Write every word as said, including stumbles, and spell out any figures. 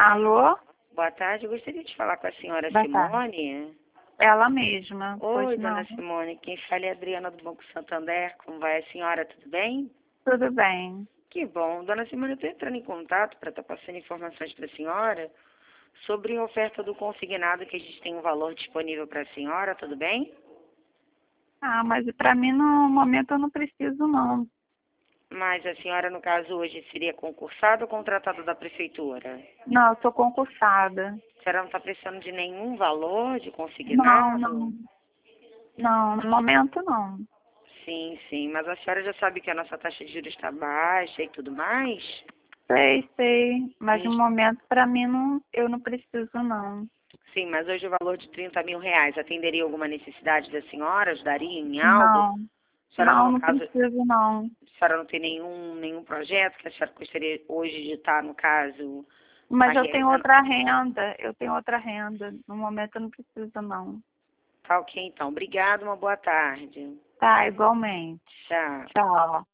Alô? Boa tarde, eu gostaria de falar com a senhora Boa tarde. Simone. Ela mesma. Oi, Pois dona não. Simone, quem fala é a Adriana do Banco Santander. Como vai a senhora? Tudo bem? Tudo bem. Que bom. Dona Simone, eu estou entrando em contato para estar passando informações para a senhora sobre a oferta do consignado, que a gente tem um valor disponível para a senhora, tudo bem? Ah, mas para mim no momento eu não preciso não. Mas a senhora, no caso, hoje seria concursada ou contratada da prefeitura? Não, eu sou concursada. A senhora não está precisando de nenhum valor de Não, consignado? não. Não, no momento não. Sim, sim. Mas a senhora já sabe que a nossa taxa de juros está baixa e tudo mais? Sei, sei. Mas no Hum, momento para mim não, eu não preciso não. Sim, mas hoje o valor de trinta mil reais atenderia alguma necessidade da senhora? Ajudaria em algo? Não. A senhora, Não, no não caso, preciso não. a senhora não tem nenhum, nenhum projeto que a senhora gostaria hoje de estar, no caso, a Mas eu tenho realizando? outra renda. Eu tenho outra renda. No momento eu não preciso não. Tá ok, então. Obrigada, uma boa tarde. Tá, igualmente. Tchau. Tchau.